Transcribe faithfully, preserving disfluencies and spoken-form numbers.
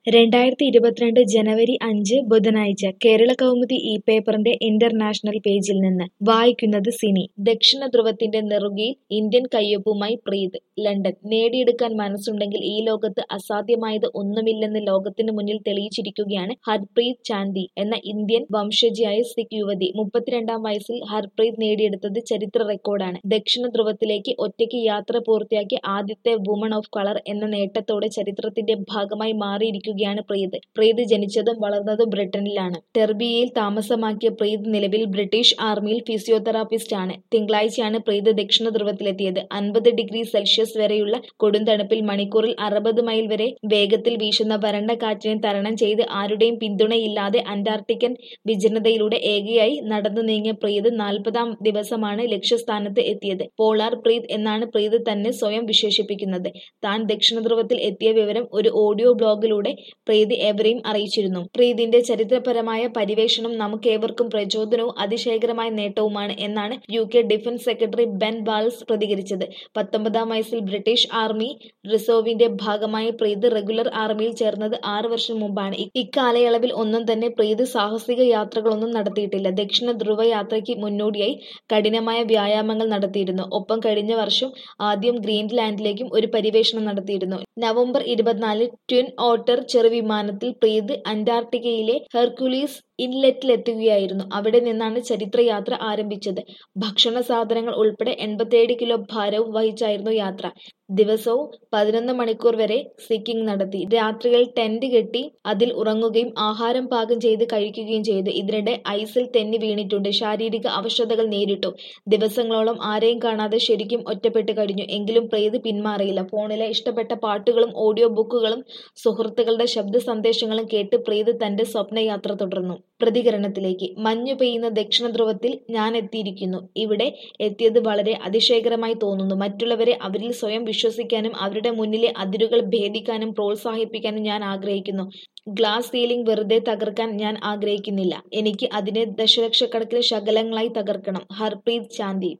രണ്ടായിരത്തി ഇരുപത്തിരണ്ട് ജനുവരി അഞ്ച് ബുധനാഴ്ച കേരളകൗമുദി ഈ പേപ്പറിന്റെ ഇന്റർനാഷണൽ പേജിൽ നിന്ന് വായിക്കുന്നത് സിനി. ദക്ഷിണ ധ്രുവത്തിന്റെ നെറുകയിൽ ഇന്ത്യൻ കയ്യൊപ്പുമായി പ്രീത്. ലണ്ടൻ. നേടിയെടുക്കാൻ മനസ്സുണ്ടെങ്കിൽ ഈ ലോകത്ത് അസാധ്യമായത് ഒന്നുമില്ലെന്ന് ലോകത്തിന് മുന്നിൽ തെളിയിച്ചിരിക്കുകയാണ് ഹർപ്രീത് ചാന്ദി എന്ന ഇന്ത്യൻ വംശജയായ സിഖ് യുവതി. മുപ്പത്തിരണ്ടാം വയസ്സിൽ ഹർപ്രീത് നേടിയെടുത്തത് ചരിത്ര റെക്കോർഡാണ്. ദക്ഷിണ ധ്രുവത്തിലേക്ക് ഒറ്റയ്ക്ക് യാത്ര പൂർത്തിയാക്കിയ ആദ്യത്തെ വുമൺ ഓഫ് കളർ എന്ന നേട്ടത്തോടെ ചരിത്രത്തിന്റെ ഭാഗമായി മാറിയിരിക്കുകയാണ് പ്രീത്. പ്രീത് ജനിച്ചതും വളർന്നതും ബ്രിട്ടനിലാണ്. ടെർബിയയിൽ താമസമാക്കിയ പ്രീത് നിലവിൽ ബ്രിട്ടീഷ് ആർമിയിൽ ഫിസിയോതെറാപ്പിസ്റ്റ് ആണ്. തിങ്കളാഴ്ചയാണ് പ്രീത് ദക്ഷിണ ധ്രുവത്തിലെത്തിയത്. അൻപത് ഡിഗ്രി സെൽഷ്യസ് വരെയുള്ള കൊടുംതണുപ്പിൽ മണിക്കൂറിൽ അറുപത് മൈൽ വരെ വേഗത്തിൽ വീശുന്ന വരണ്ട കാറ്റിനെ തരണം ചെയ്ത് ആരുടെയും പിന്തുണയില്ലാതെ അന്റാർട്ടിക്കൻ വിജനതയിലൂടെ ഏകയായി നടന്നു നീങ്ങിയ പ്രീത് നാൽപ്പതാം ദിവസമാണ് ലക്ഷ്യസ്ഥാനത്ത് എത്തിയത്. പോളാർ പ്രീത് എന്നാണ് പ്രീത് തന്നെ സ്വയം വിശേഷിപ്പിക്കുന്നത്. താൻ ദക്ഷിണ ധ്രുവത്തിൽ എത്തിയ വിവരം ഒരു ഓഡിയോ ബ്ലോഗിലൂടെ പ്രീത് ഏവരെയും അറിയിച്ചിരുന്നു. പ്രീതിന്റെ ചരിത്രപരമായ പര്യവേക്ഷണം നമുക്കേവർക്കും പ്രചോദനവും അതിശയകരമായ നേട്ടവുമാണ് എന്നാണ് U K defence secretary Ben Wallace പ്രതികരിച്ചത്. പത്തൊമ്പതാം വയസ്സിൽ ബ്രിട്ടീഷ് ആർമി റിസർവിന്റെ ഭാഗമായി പ്രീത് റെഗുലർ ആർമിയിൽ ചേർന്നത് ആറ് വർഷം മുമ്പാണ്. ഇക്കാലയളവിൽ ഒന്നും തന്നെ പ്രീത് സാഹസിക യാത്രകളൊന്നും നടത്തിയിട്ടില്ല. ദക്ഷിണ ധ്രുവ യാത്രയ്ക്ക് മുന്നോടിയായി കഠിനമായ വ്യായാമങ്ങൾ നടത്തിയിരുന്നു. ഒപ്പം കഴിഞ്ഞ വർഷം ആദ്യം ഗ്രീൻലാൻഡിലേക്കും ഒരു പര്യവേഷണം നടത്തിയിരുന്നു. നവംബർ ഇരുപത്തിനാലിന് ട്വിൻ ഓട്ടർ ചെറുവിമാനത്തിൽ പ്രീത് അന്റാർട്ടിക്കയിലെ ഹെർക്കുലീസ് ഇൻലെറ്റിലെത്തുകയായിരുന്നു. അവിടെ നിന്നാണ് ചരിത്രയാത്ര ആരംഭിച്ചത്. ഭക്ഷണ സാധനങ്ങൾ ഉൾപ്പെടെ എൺപത്തിയേഴ് കിലോ ഭാരവും വഹിച്ചായിരുന്നു യാത്ര. ദിവസവും പതിനൊന്ന് മണിക്കൂർ വരെ സിക്കിംഗ് നടത്തി. രാത്രികളിൽ ടെന്റ് കെട്ടി അതിൽ ഉറങ്ങുകയും ആഹാരം പാകം ചെയ്ത് കഴിക്കുകയും ചെയ്തു. ഇതിനിടെ ഐസിൽ തെന്നി വീണിട്ടുണ്ട്. ശാരീരിക അവശതകൾ നേരിട്ടു. ദിവസങ്ങളോളം ആരെയും കാണാതെ ശരിക്കും ഒറ്റപ്പെട്ട് കഴിഞ്ഞു. എങ്കിലും പ്രീത് പിന്മാറിയില്ല. ഫോണിലെ ഇഷ്ടപ്പെട്ട പാട്ടുകളും ഓഡിയോ ബുക്കുകളും സുഹൃത്തുക്കളുടെ ശബ്ദ സന്ദേശങ്ങളും കേട്ട് പ്രീത് തന്റെ സ്വപ്നയാത്ര തുടർന്നു. പ്രതികരണത്തിലേക്ക്. മഞ്ഞു പെയ്യുന്ന ദക്ഷിണ ധ്രുവത്തിൽ ഞാൻ എത്തിയിരിക്കുന്നു. ഇവിടെ എത്തിയത് വളരെ അതിശയകരമായി തോന്നുന്നു. മറ്റുള്ളവരെ അവരിൽ സ്വയം വിശ്വസിക്കാനും അവരുടെ മുന്നിലെ അതിരുകൾ ഭേദിക്കാനും പ്രോത്സാഹിപ്പിക്കാനും ഞാൻ ആഗ്രഹിക്കുന്നു. ഗ്ലാസ് സീലിംഗ് വെറുതെ തകർക്കാൻ ഞാൻ ആഗ്രഹിക്കുന്നില്ല. എനിക്ക് അതിനെ ദശലക്ഷക്കണക്കിന് ശകലങ്ങളായി തകർക്കണം. ഹർപ്രീത് ചാന്ദി.